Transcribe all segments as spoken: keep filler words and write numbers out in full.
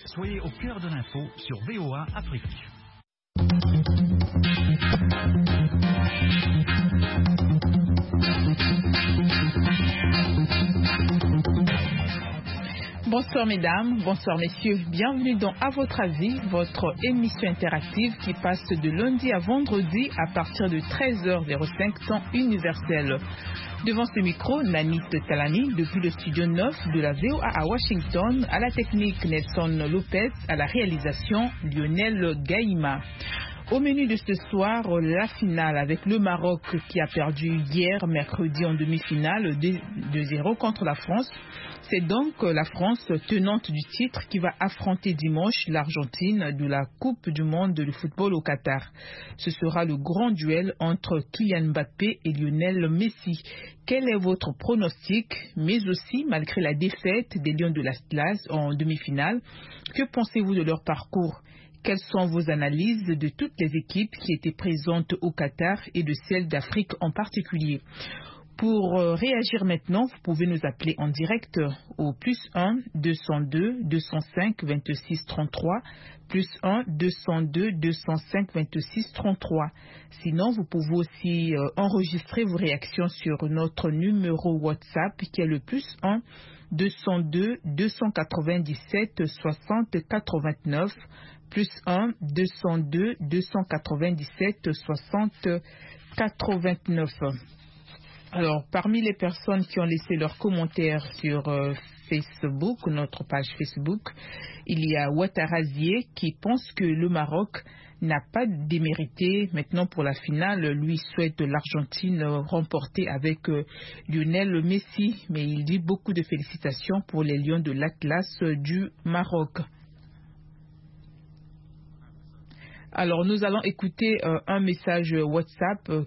Soyez au cœur de l'info sur V O A Afrique. Bonsoir mesdames, bonsoir messieurs, bienvenue dans À votre avis, votre émission interactive qui passe de lundi à vendredi à partir de treize heures cinq temps universel. Devant ce micro, Nanit Talani, depuis le studio neuf de la V O A à Washington, à la technique Nelson Lopez, à la réalisation Lionel Gaïma. Au menu de ce soir, la finale avec le Maroc qui a perdu hier, mercredi, en demi-finale deux zéro contre la France. C'est donc la France, tenante du titre, qui va affronter dimanche l'Argentine de la Coupe du monde de football au Qatar. Ce sera le grand duel entre Kylian Mbappé et Lionel Messi. Quel est votre pronostic, mais aussi, malgré la défaite des Lions de l'Atlas en demi-finale, que pensez-vous de leur parcours ? Quelles sont vos analyses de toutes les équipes qui étaient présentes au Qatar et de celles d'Afrique en particulier ? Pour réagir maintenant, vous pouvez nous appeler en direct au plus un deux cent deux deux cent cinq vingt-six trente-trois, plus un deux cent deux deux cent cinq vingt-six trente-trois. Sinon, vous pouvez aussi enregistrer vos réactions sur notre numéro WhatsApp qui est le plus un deux cent deux deux cent quatre-vingt-dix-sept soixante quatre-vingt-neuf, plus un deux cent deux deux cent quatre-vingt-dix-sept soixante quatre-vingt-neuf. Alors, parmi les personnes qui ont laissé leurs commentaires sur euh, Facebook, notre page Facebook, il y a Ouattarazier qui pense que le Maroc n'a pas démérité maintenant pour la finale. Lui souhaite l'Argentine remporter avec euh, Lionel Messi, mais il dit beaucoup de félicitations pour les Lions de l'Atlas du Maroc. Alors, nous allons écouter euh, un message WhatsApp. Euh,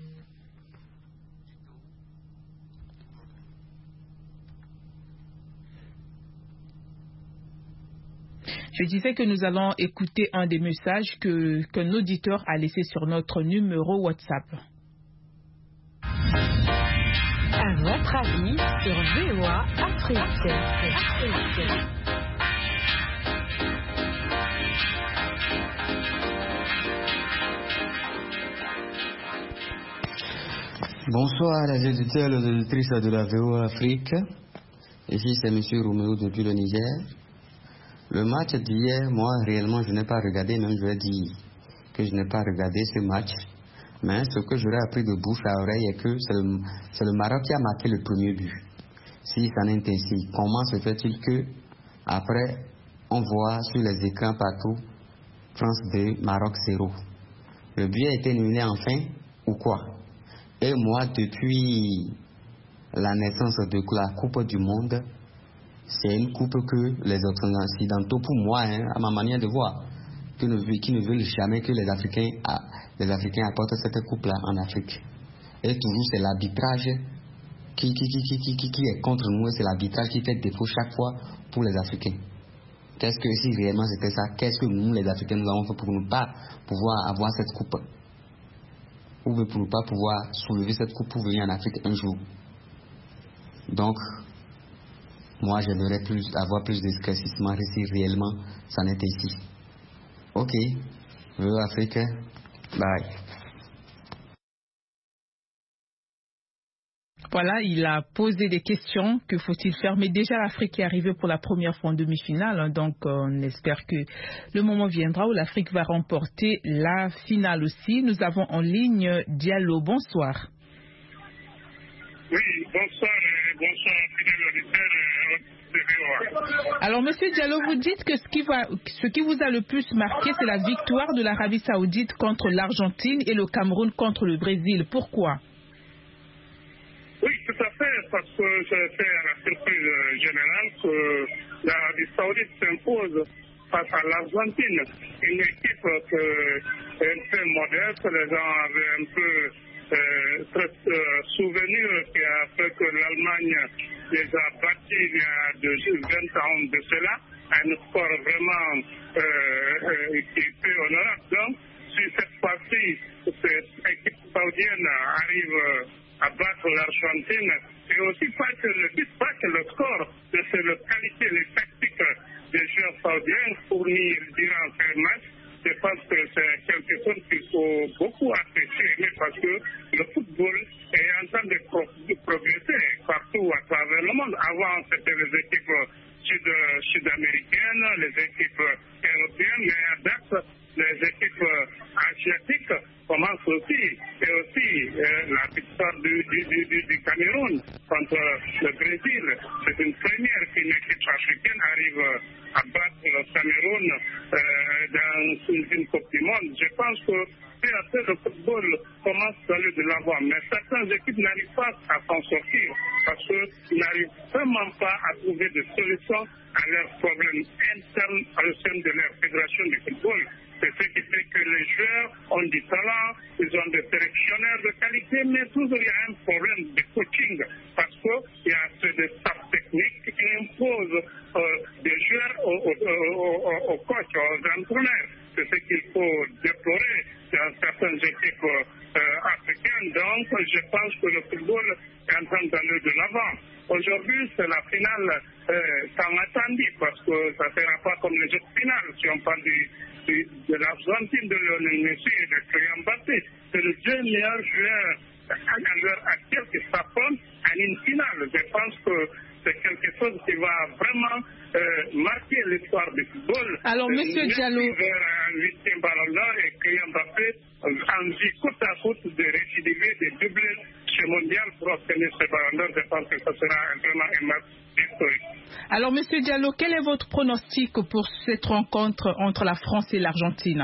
Je disais que nous allons écouter un des messages que, qu'un auditeur a laissé sur notre numéro WhatsApp. À votre avis sur V O A Afrique. Afrique. Bonsoir les auditeurs et les auditrices de la V O A Afrique. Ici c'est M. Roméo depuis le Niger. Le match d'hier, moi réellement je n'ai pas regardé, même je vais dire que je n'ai pas regardé ce match. Mais ce que j'aurais appris de bouche à oreille est que c'est le, c'est le Maroc qui a marqué le premier but. Si ça n'est ainsi, comment se fait-il que après on voit sur les écrans partout France deux, Maroc zéro? Le but a été éliminé enfin ou quoi? Et moi depuis la naissance de la Coupe du Monde, c'est une coupe que les Occidentaux, pour moi, hein, à ma manière de voir, qui ne, qui ne veulent jamais que les Africains, les Africains apportent cette coupe-là en Afrique. Et toujours, c'est l'arbitrage qui, qui, qui, qui, qui, qui est contre nous, c'est l'arbitrage qui fait défaut chaque fois pour les Africains. Qu'est-ce que, si réellement c'était ça, qu'est-ce que nous, les Africains, nous avons fait pour ne pas pouvoir avoir cette coupe? Ou pour ne pas pouvoir soulever cette coupe pour venir en Afrique un jour? Donc, moi, j'aimerais plus, avoir plus d'éclaircissement si réellement ça en était ici. Ok, V O A Afrique, bye. Voilà, il a posé des questions. Que faut-il faire? Mais déjà, l'Afrique est arrivée pour la première fois en demi-finale. Hein, donc, euh, on espère que le moment viendra où l'Afrique va remporter la finale aussi. Nous avons en ligne Diallo. Bonsoir. Oui, bonsoir, bonsoir, fidèle auditeur de V O A. Alors, Monsieur Diallo, vous dites que ce qui, va, ce qui vous a le plus marqué, c'est la victoire de l'Arabie Saoudite contre l'Argentine et le Cameroun contre le Brésil. Pourquoi? Oui, tout à fait, parce que c'est à la surprise générale que l'Arabie Saoudite s'impose face à l'Argentine. Une équipe que, un peu modeste, les gens avaient un peu euh, très euh, souvenir qui a fait que l'Allemagne les a battus il y a de vingt ans de cela, à un score vraiment euh, euh, qui est honorable. Donc, si cette fois-ci, cette équipe saoudienne arrive à battre l'Argentine, et aussi pas que le but, pas que le score, mais c'est la qualité, les tactiques des joueurs saoudiens fournis durant ces matchs, je pense que c'est quelque chose qu'il faut beaucoup apprécier, mais parce que le football est en train de, pro- de progresser partout à travers le monde. Avant, c'était les équipes sud, sud-américaines, les équipes européennes, mais à date, les équipes asiatiques commencent aussi. Et aussi euh, la victoire du, du, du, du Cameroun contre le Brésil. C'est une première qu'une équipe africaine arrive à battre le Cameroun euh, dans une, une Coupe du Monde. Je pense que peu à peu le football commence à aller de l'avant. Mais certaines équipes n'arrivent pas à s'en sortir parce qu'ils n'arrivent vraiment pas à trouver des solutions à leurs problèmes internes au sein de leur fédération du football. C'est ce qui fait que les joueurs ont du talent, ils ont des sélectionneurs de qualité, mais toujours il y a un problème de coaching parce qu'il y a ce de staff technique qui impose euh, des joueurs aux, aux, aux, aux coachs, aux entraîneurs. C'est ce qu'il faut déplorer dans certaines équipes euh, africaines. Donc, je pense que le football est en train d'aller de l'avant. Aujourd'hui, c'est la finale euh, tant attendue parce que ça ne sera pas comme les autres finales. Si on parle du, du, de l'Argentine, de Lionel Messi et de Kylian Mbappé, c'est le deux meilleurs joueurs à l'heure actuelle qui s'affrontent à une finale. Je pense que c'est quelque chose qui va vraiment euh, marquer l'histoire du football. Alors, euh, Monsieur Diallo. Vers un huitième ballon d'or et Kylian Mbappé en vue côte à côte de récidiver, de doubler ce mondial pour obtenir ce ballon d'or. Je pense que ce sera vraiment un match historique. Alors, Monsieur Diallo, quel est votre pronostic pour cette rencontre entre la France et l'Argentine?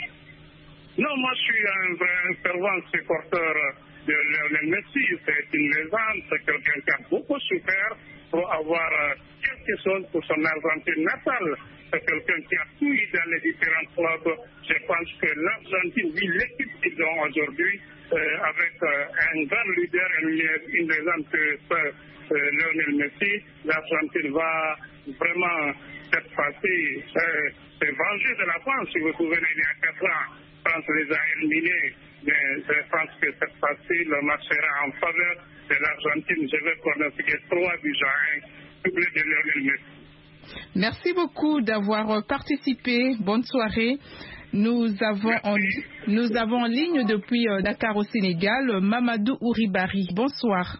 Non, moi je suis un, un fervent supporter de Lionel Messi. C'est une légende, c'est quelqu'un qui a beaucoup souffert pour avoir euh, quelque chose pour son Argentine natale. C'est quelqu'un qui a tout eu dans les différents clubs. Je pense que l'Argentine, oui, l'équipe qu'ils ont aujourd'hui, euh, avec euh, un grand leader, une, une légende que c'est euh, Lionel Messi, l'Argentine va vraiment, cette fois-ci, euh, se venger de la France. Si vous vous souvenez, il y a quatre ans, la France les a éliminés. Mais je pense que cette fois-ci, le match sera en faveur de l'Argentine. Je vais pronostiquer trois buts à un, doublé de Lionel Messi. Merci beaucoup d'avoir participé. Bonne soirée. Nous avons, en, nous avons en ligne depuis Dakar au Sénégal Mamadou Ouribari. Bonsoir.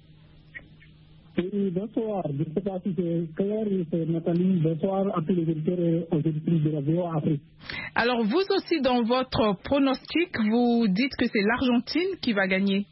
Oui, bonsoir. Je ne sais pas si c'est clair, c'est Nathalie. Bonsoir à tous les auditeurs et aux auditrices de la V O A Afrique. Alors, vous aussi, dans votre pronostic, vous dites que c'est l'Argentine qui va gagner.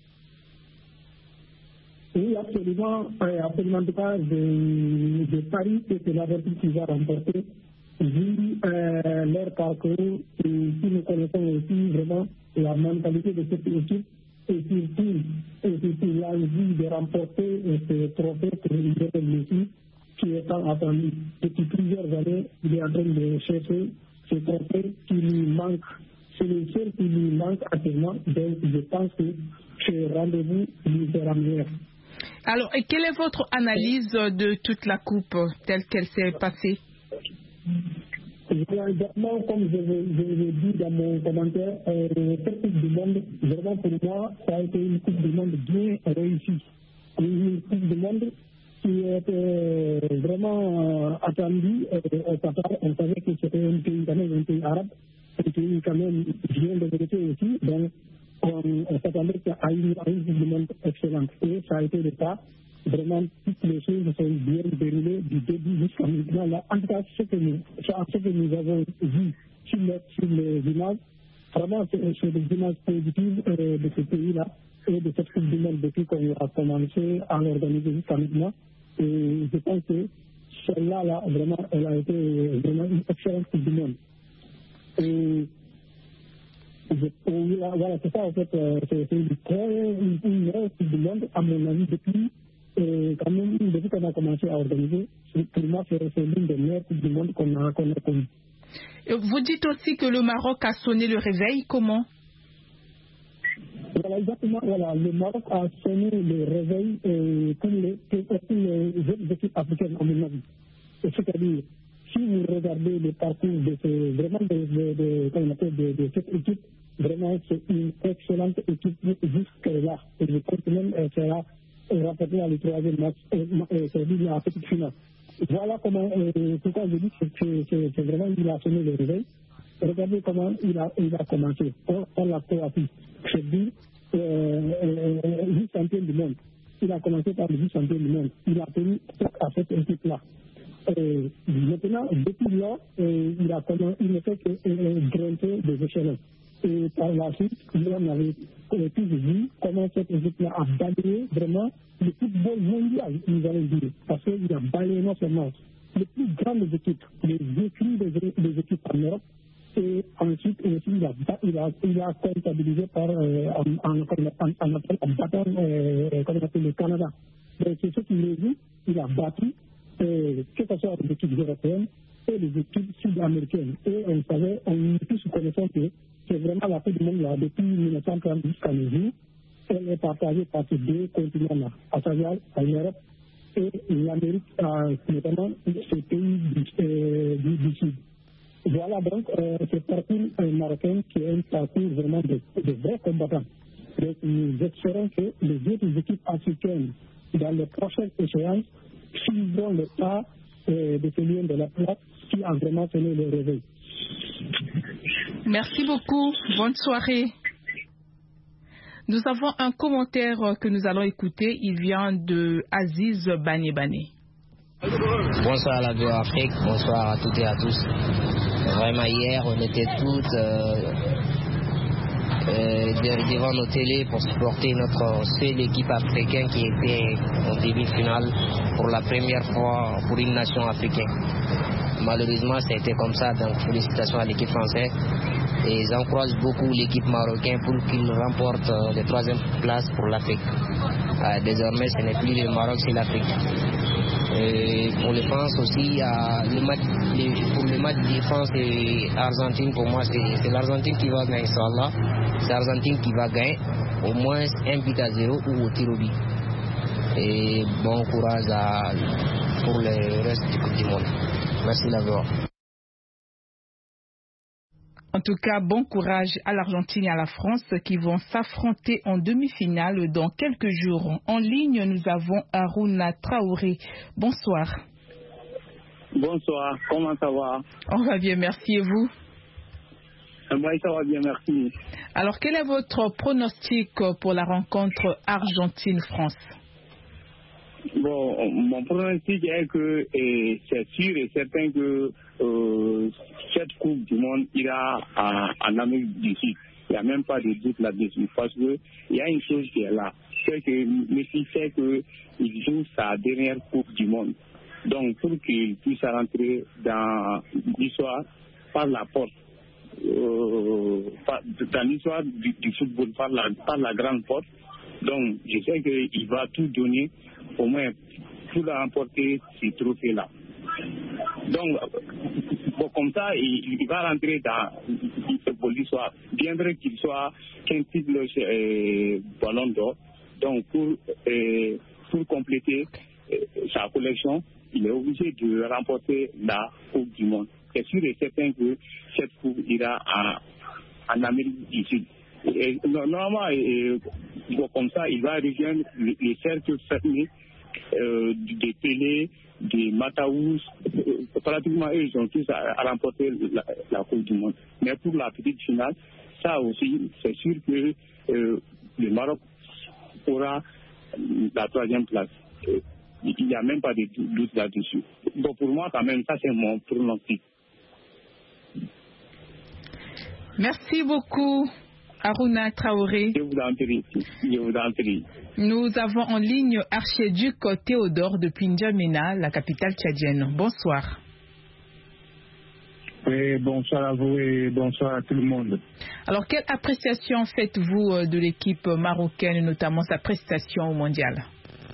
Oui, absolument. Absolument. En tout cas, je, je parie que c'est l'Argentine qui va remporter. Vu euh, leur parcours, et si nous connaissons aussi vraiment la mentalité de cette équipe, et surtout, et surtout l'envie de remporter ce trophée pour Lionel Messi, qui est tant attendu. Depuis plusieurs années, il est en train de chercher ce trophée qui lui manque. C'est le seul qui lui manque actuellement. Donc, je pense que ce rendez-vous lui sera meilleur. Alors, et quelle est votre analyse de toute la coupe telle qu'elle s'est passée? Exactement, comme je l'ai dit dans mon commentaire, euh, cette Coupe du Monde, vraiment pour moi, ça a été une Coupe du Monde bien réussie. Une Coupe du Monde qui était vraiment euh, attendue euh, au Qatar. On savait que c'était un pays, quand même, un pays arabe, un pays quand même bien développé aussi. Donc, on, on s'attendait à une, à une Coupe du Monde excellente. Et ça a été le cas. Vraiment, toutes les choses sont bien déroulées du début jusqu'à maintenant. Là, en tout cas, ce que nous, ce que nous avons vu sur, le, sur les images, vraiment, c'est des images positives euh, de ce pays-là et de cette Coupe du Monde depuis qu'on a commencé à l'organiser jusqu'à maintenant. Et je pense que celle-là, là, vraiment, elle a été vraiment une excellente Coupe du Monde. Et je, voilà, c'est ça, en fait, c'est une très une, une Coupe du Monde, à mon avis, depuis. Et quand même, depuis qu'on a commencé à organiser, pour moi, c'est l'une des meilleures Coupes du Monde qu'on a, qu'on a connues. Vous dites aussi que le Maroc a sonné le réveil. Comment? Voilà, exactement. Voilà, le Maroc a sonné le réveil euh, pour, les, pour les autres équipes africaines, à mon avis. C'est-à-dire, si vous regardez le parcours de, ce, vraiment de, de, de, de, de, de cette équipe, vraiment, c'est une excellente équipe jusque-là. Et je pense que même qu'elle sera rapporté à le troisième match, c'est-à-dire à la petite finale. voilà comment, euh, pourquoi je dis que c'est, c'est vraiment, il a sonné le réveil. Regardez comment il a, il a commencé. On, on l'a Croatie. C'est dit, euh, euh, vice-champion du monde. Il a commencé par le vice-champion du monde. Il a tenu à cette équipe-là. Et maintenant, depuis là, euh, il a commencé, il ne fait que euh, grimper des échelons. Et par la suite, on avait euh, tous vu comment cette équipe-là a balayé vraiment le football mondial, nous allons dire. Parce qu'il a balayé non seulement les plus grandes équipes, les écrits des, des équipes en Europe, et ensuite aussi il a, il a, il a comptabilisé par euh, en, en, en, en, en battant euh, comme on appelle le Canada. Donc c'est ce qu'il a vu, il a battu euh, que ce soit les équipes européennes et les équipes sud-américaines. Et on savait, on est tous connaissant que c'est vraiment la Coupe du Monde là, depuis mille neuf cent trente jusqu'à nos jours, elle est partagée par ces deux continents-là, à savoir l'Europe et l'Amérique, euh, notamment ces pays du, euh, du, du Sud. Voilà donc euh, ce parcours euh, marocain qui est un parcours vraiment de, de vrais combattants. Donc nous espérons que les autres équipes africaines, dans les prochaines échéances, suivront le pas euh, de ce lion de la place qui a vraiment tenu le réveil. Merci beaucoup. Bonne soirée. Nous avons un commentaire que nous allons écouter. Il vient de Aziz Bane Bane. Bonsoir à la V O A Afrique, bonsoir à toutes et à tous. Vraiment hier, on était toutes euh, euh, devant nos télés pour supporter notre seule équipe africaine qui était en demi-finale pour la première fois pour une nation africaine. Malheureusement, ça a été comme ça, donc félicitations à l'équipe française. Et j'encourage beaucoup l'équipe marocaine pour qu'il remporte euh, la troisième place pour l'Afrique. Euh, désormais, ce n'est plus le Maroc, c'est l'Afrique. Et pour les France aussi, euh, le match, les, pour le match de France et Argentine, pour moi, c'est, c'est l'Argentine qui va gagner, Inch'Allah. C'est l'Argentine qui va gagner au moins un but à zéro ou au tir au but. Et bon courage à, pour le reste du Coupe du Monde. Merci la V O A. En tout cas, bon courage à l'Argentine et à la France qui vont s'affronter en demi-finale dans quelques jours. En ligne, nous avons Aruna Traoré. Bonsoir. Bonsoir, comment ça va? On va bien, merci. Et vous? Moi, ça va bien, merci. Alors, quel est votre pronostic pour la rencontre Argentine-France? Bon, mon pronostic est que et c'est sûr et certain que euh, cette Coupe du Monde ira en, en Amérique du Sud. Il n'y a même pas de doute là-dessus. Parce qu'il y a une chose qui est là. C'est que Messi sait qu'il joue sa dernière Coupe du Monde. Donc, pour qu'il puisse rentrer dans l'histoire par la porte, euh, par, dans l'histoire du, du football par la, par la grande porte, donc je sais qu'il va tout donner au moins pour remporter ces trophées-là. Donc, bon, comme ça, il, il va rentrer dans l'histoire. Bien vrai qu'il soit qu'un titre euh, ballon d'or. Donc, pour, euh, pour compléter euh, sa collection, il est obligé de remporter la Coupe du Monde. C'est sûr et certain que cette Coupe ira en, en Amérique du Sud. Et, normalement, et, bon, comme ça, il va rejoindre les, les cercles fermés euh, des Pelé, des Mataous. Euh, pratiquement, eux, ils ont tous à, à remporter la, la Coupe du Monde. Mais pour la petite finale, ça aussi, c'est sûr que euh, le Maroc aura la troisième place. Euh, il n'y a même pas de doute là-dessus. Donc pour moi, quand même, ça, c'est mon pronostic. Merci beaucoup. Aruna Traoré. Je vous en prie. Je vous en prie. Nous avons en ligne Archiduc Théodore depuis N'Djamena, la capitale tchadienne. Bonsoir. Oui, bonsoir à vous et bonsoir à tout le monde. Alors, quelle appréciation faites-vous de l'équipe marocaine, notamment sa prestation au mondial?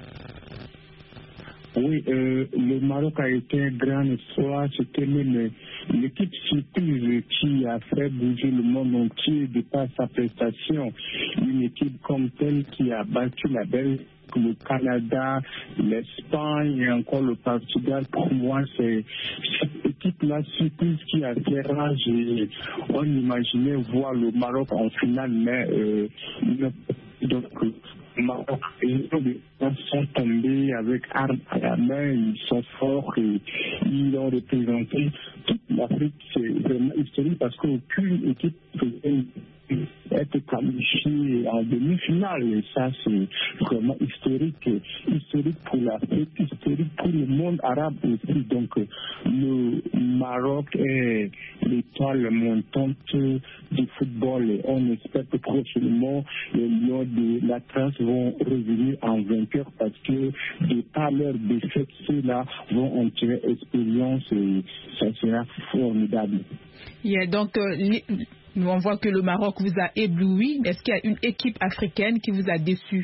Oui, euh, le Maroc a été un grand espoir. C'était même l'équipe surprise qui a fait bouger le monde entier de par sa prestation. Une équipe comme telle qui a battu la Belgique, le Canada, l'Espagne et encore le Portugal. Pour moi, c'est cette équipe-là surprise qui a fait rage. Et on imaginait voir le Maroc en finale, mais euh, donc Maroc. Les gens sont tombés avec armes à la main, ils sont forts et ils ont représenté toute l'Afrique. C'est vraiment historique parce qu'aucune équipe peut être qualifiée en demi-finale. Et ça, c'est vraiment historique. Historique pour l'Afrique, historique pour le monde arabe aussi. Donc, le Maroc est l'étoile montante du football. Et on espère que prochainement, les Lions de la Trans vont revenir en vainqueur parce que, de par leur défaite, ceux-là vont en tirer expérience et ça sera formidable. Yeah, donc, euh, on voit que le Maroc vous a ébloui. Est-ce qu'il y a une équipe africaine qui vous a déçu?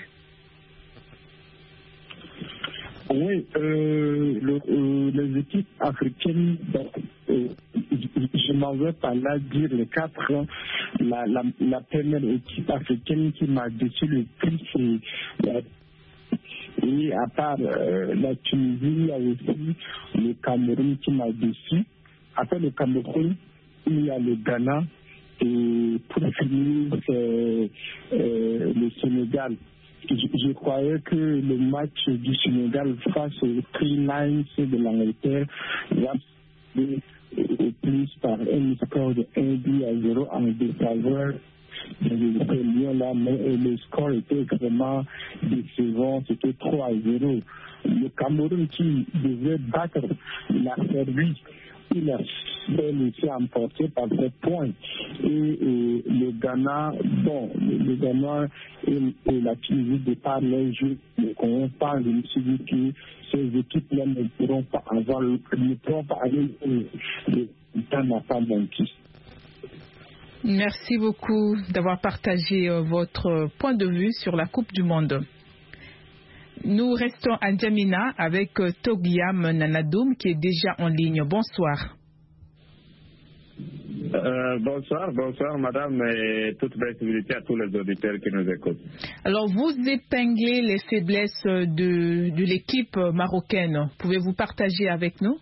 Oui, euh, le, euh, les équipes africaines, euh, je m'en vais pas là dire les quatre. La, la, la première équipe africaine qui m'a déçu le plus, c'est la et à part euh, la Tunisie, il y a aussi le Cameroun qui m'a déçu. Après le Cameroun, il y a le Ghana. Et pour finir, c'est euh, le Sénégal. Je, je croyais que le match du Sénégal face aux Three Lions de l'Angleterre va se au plus par un score de un but à zéro en défaveur de ces Lions-là, mais le score était extrêmement décevant, c'était trois à zéro. Le Cameroun qui devait battre la Serbie, il a fait laisser emporter par ce point. Et, et le Ghana, bon, le, le Ghana et, et la Tunisie, de par les jeux, ne connaissent pas. Je me suis dit que ces équipes-là ne pourront pas avoir, ne pourront pas aller, le temps n'a pas manqué. Merci beaucoup d'avoir partagé euh, votre point de vue sur la Coupe du Monde. Nous restons à N'Djamena avec euh, Togiam Nanadoum qui est déjà en ligne. Bonsoir. Euh, bonsoir, bonsoir madame et toute visibilité à tous les auditeurs qui nous écoutent. Alors vous épinglez les faiblesses de, de l'équipe marocaine. Pouvez-vous partager avec nous?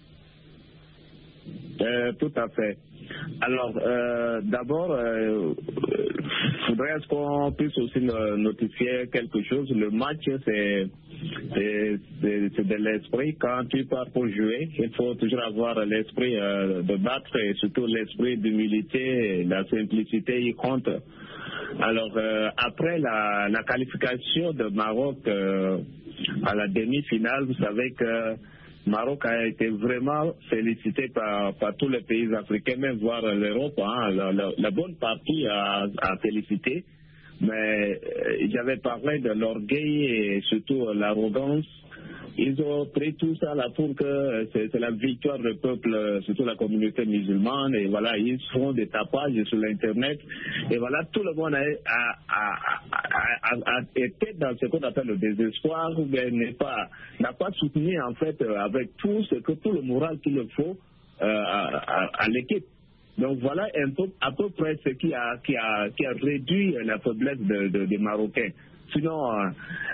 Euh, tout à fait. Alors, euh, d'abord, euh, faudrait qu'on puisse aussi notifier quelque chose. Le match, c'est, c'est, c'est, c'est de l'esprit. Quand tu pars pour jouer, il faut toujours avoir l'esprit euh, de battre et surtout l'esprit d'humilité, la simplicité, il compte. Alors, euh, après la, la qualification de Maroc euh, à la demi-finale, vous savez que Maroc a été vraiment félicité par, par tous les pays africains, même voire l'Europe. Hein. La, la, la bonne partie a, a félicité, mais euh, j'avais parlé de l'orgueil et surtout l'arrogance. Ils ont pris tout ça là pour que c'est, c'est la victoire du peuple, surtout la communauté musulmane, et voilà, ils font des tapages sur l'internet, et voilà, tout le monde a, a, a, a, a été dans ce qu'on appelle le désespoir, ou bien n'est pas, n'a pas soutenu en fait avec tout ce que tout le moral qu'il le faut euh, à, à, à l'équipe. Donc voilà un peu, à peu près ce qui a, qui a, qui a réduit la faiblesse de, de, des Marocains. Sinon, euh,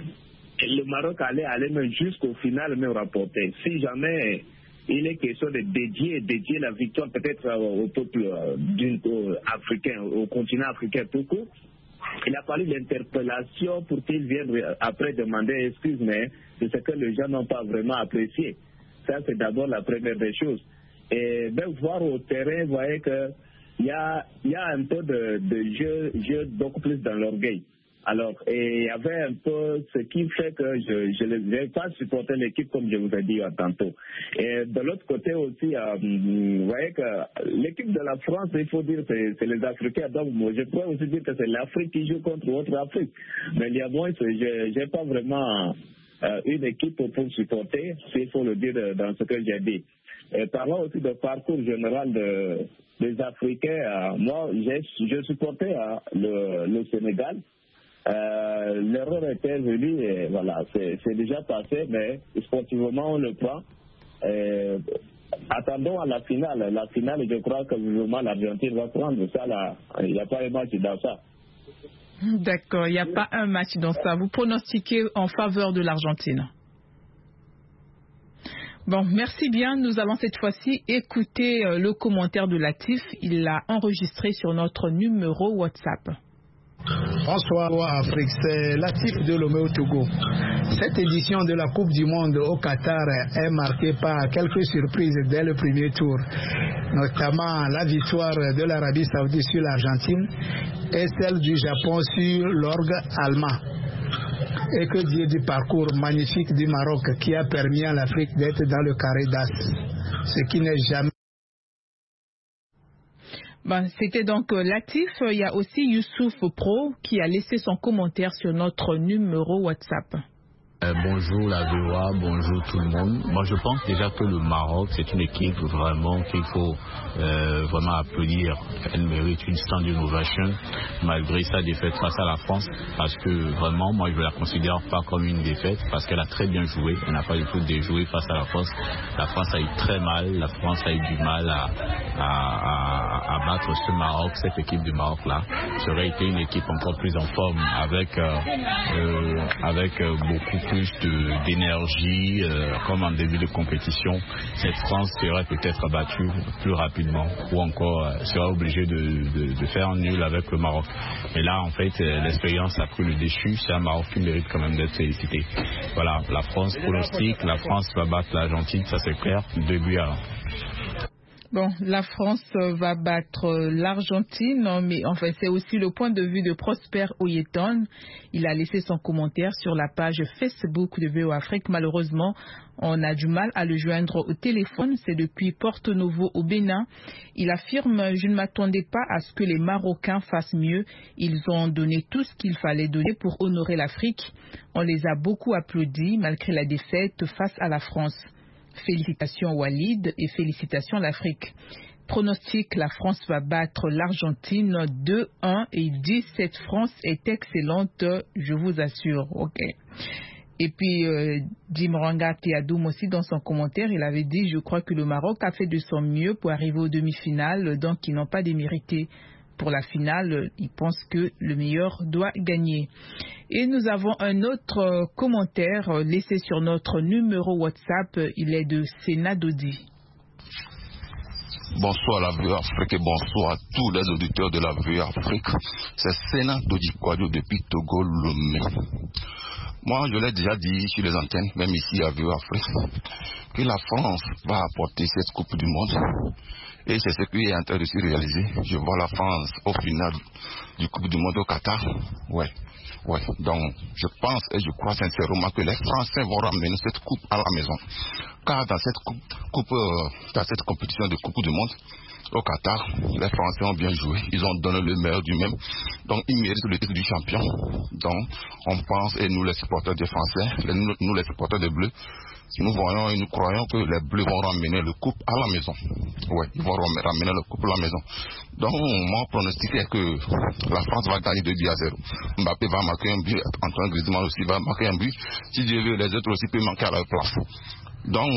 le Maroc allait aller même jusqu'au final même rapporter. Si jamais il est question de dédier, dédier la victoire peut-être au peuple euh, africain, au continent africain tout court, il a fallu l'interpellation pour qu'il vienne après demander excuse, mais c'est ce que les gens n'ont pas vraiment apprécié. Ça, c'est d'abord la première des choses. Et même voir au terrain, vous voyez qu'il y a, y a un peu de, de jeu, jeu beaucoup plus dans l'orgueil. Alors, et il y avait un peu ce qui fait que je ne vais pas supporter l'équipe comme je vous ai dit tantôt. Et de l'autre côté aussi, euh, vous voyez que l'équipe de la France, il faut dire que c'est les Africains. Donc, moi, je pourrais aussi dire que c'est l'Afrique qui joue contre l'autre Afrique. Mais il y a moins, je n'ai pas vraiment euh, une équipe pour supporter, s'il faut le dire dans ce que j'ai dit. Et parlant aussi du parcours général de, des Africains, euh, moi, j'ai, je supportais euh, le, le Sénégal. Euh, l'erreur était venue et voilà, c'est, c'est déjà passé, mais sportivement on le prend. Et attendons à la finale. La finale, je crois que vraiment l'Argentine va prendre ça là. Il n'y a pas un match dans ça. D'accord, il n'y a pas un match dans ça. Vous pronostiquez en faveur de l'Argentine. Bon, merci bien. Nous allons cette fois-ci écouter le commentaire de Latif. Il l'a enregistré sur notre numéro WhatsApp. Bonsoir Afrique, c'est Latif de Lomé au Togo. Cette édition de la Coupe du Monde au Qatar est marquée par quelques surprises dès le premier tour, notamment la victoire de l'Arabie Saoudite sur l'Argentine et celle du Japon sur l'orgue allemand. Et que dire du parcours magnifique du Maroc qui a permis à l'Afrique d'être dans le carré d'as, ce qui n'est jamais. Ben, c'était donc Latif. Il y a aussi Youssouf Pro qui a laissé son commentaire sur notre numéro WhatsApp. Euh, bonjour la V O A, bonjour tout le monde. Moi je pense déjà que le Maroc c'est une équipe vraiment qu'il faut euh, vraiment applaudir. Elle mérite une standing ovation malgré sa défaite face à la France, parce que vraiment moi je ne la considère pas comme une défaite parce qu'elle a très bien joué. Elle n'a pas du tout déjoué face à la France. La France a eu très mal, la France a eu du mal à, à, à, à battre ce Maroc, cette équipe du Maroc là. Ça aurait été une équipe encore plus en forme avec, euh, euh, avec euh, beaucoup plus de, d'énergie, euh, comme en début de compétition. Cette France serait peut-être battue plus rapidement ou encore euh, serait obligée de, de, de faire un nul avec le Maroc. Et là, en fait, euh, l'expérience a pris le déchu. C'est un Maroc qui mérite quand même d'être félicité. Voilà, la France pronostique, la France va battre l'Argentine, ça c'est clair, deux buts à un. Bon, la France va battre l'Argentine, mais enfin c'est aussi le point de vue de Prosper Oyeton. Il a laissé son commentaire sur la page Facebook de V O Afrique. Malheureusement, on a du mal à le joindre au téléphone. C'est depuis Porto Novo au Bénin. Il affirme: je ne m'attendais pas à ce que les Marocains fassent mieux. Ils ont donné tout ce qu'il fallait donner pour honorer l'Afrique. On les a beaucoup applaudis malgré la défaite face à la France. Félicitations Walid et félicitations l'Afrique. Pronostic: la France va battre l'Argentine deux un et il dit cette France est excellente, je vous assure. Ok. Et puis euh, Dimranga Tiadoum aussi dans son commentaire, il avait dit: je crois que le Maroc a fait de son mieux pour arriver aux demi-finales, donc ils n'ont pas démérité. Pour la finale, ils pensent que le meilleur doit gagner. Et nous avons un autre commentaire laissé sur notre numéro WhatsApp. Il est de Sénat Dodi. Bonsoir la V O Afrique et bonsoir à tous les auditeurs de la V O Afrique. C'est Sénat Dodi Kouadio depuis Togo Lomé. Moi, je l'ai déjà dit sur les antennes, même ici à V O Afrique, que la France va apporter cette Coupe du Monde. Et c'est ce qui est en train de se réaliser. Je vois la France au final du Coupe du Monde au Qatar. Ouais, ouais. Donc, je pense et je crois sincèrement que les Français vont ramener cette coupe à la maison. Car dans cette coupe, coupe euh, dans cette compétition de Coupe du Monde au Qatar, les Français ont bien joué. Ils ont donné le meilleur du même. Donc, ils méritent le titre du champion. Donc, on pense, et nous les supporters des Français, les, nous, nous les supporters des Bleus, nous voyons et nous croyons que les Bleus vont ramener le coupe à la maison. Oui, ils vont ramener le coupe à la maison. Donc, mon pronostic est que la France va gagner deux buts à zéro. Mbappé va marquer un but, Antoine Griezmann aussi va marquer un but. Si Dieu veut, les autres aussi peuvent manquer à leur place. Donc,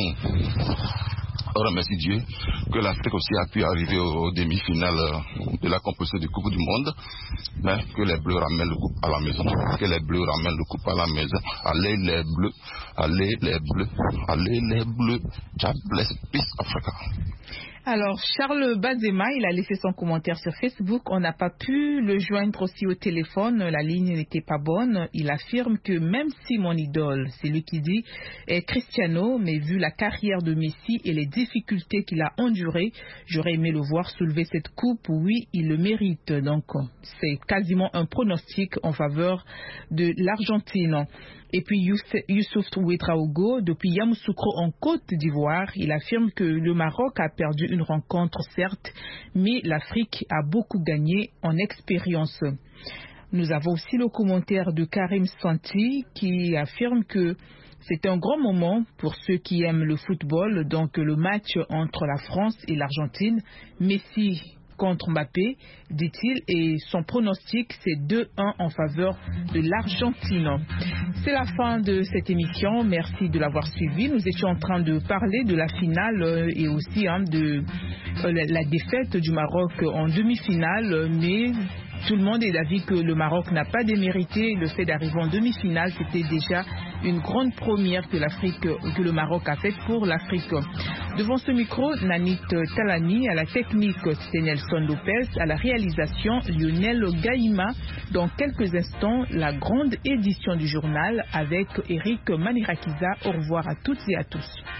on remercie Dieu que l'Afrique aussi a pu arriver aux demi-finales de la compétition du Coupe du Monde, mais que les Bleus ramènent le coupe à la maison, que les Bleus ramènent le coupe à la maison. Allez les Bleus, allez les Bleus, allez les Bleus. God bless, peace Africa. Alors, Charles Bazema, il a laissé son commentaire sur Facebook. On n'a pas pu le joindre aussi au téléphone. La ligne n'était pas bonne. Il affirme que même si mon idole, c'est lui qui dit, est Cristiano, mais vu la carrière de Messi et les difficultés qu'il a endurées, j'aurais aimé le voir soulever cette coupe. Oui, il le mérite. Donc, c'est quasiment un pronostic en faveur de l'Argentine. Et puis Youssouf Ouedraogo, depuis Yamoussoukro en Côte d'Ivoire, il affirme que le Maroc a perdu une rencontre, certes, mais l'Afrique a beaucoup gagné en expérience. Nous avons aussi le commentaire de Karim Santi qui affirme que c'est un grand moment pour ceux qui aiment le football, donc le match entre la France et l'Argentine. Messi contre Mbappé, dit-il, et son pronostic, c'est deux un en faveur de l'Argentine. C'est la fin de cette émission. Merci de l'avoir suivi. Nous étions en train de parler de la finale et aussi hein, de euh, la défaite du Maroc en demi-finale, mais Tout le monde est d'avis que le Maroc n'a pas démérité le fait d'arriver en demi-finale. C'était déjà une grande première que l'Afrique, que le Maroc a faite pour l'Afrique. Devant ce micro, Nanit Talani, à la technique, c'était Nelson Lopez, à la réalisation, Lionel Gaïma. Dans quelques instants, la grande édition du journal avec Eric Manirakiza. Au revoir à toutes et à tous.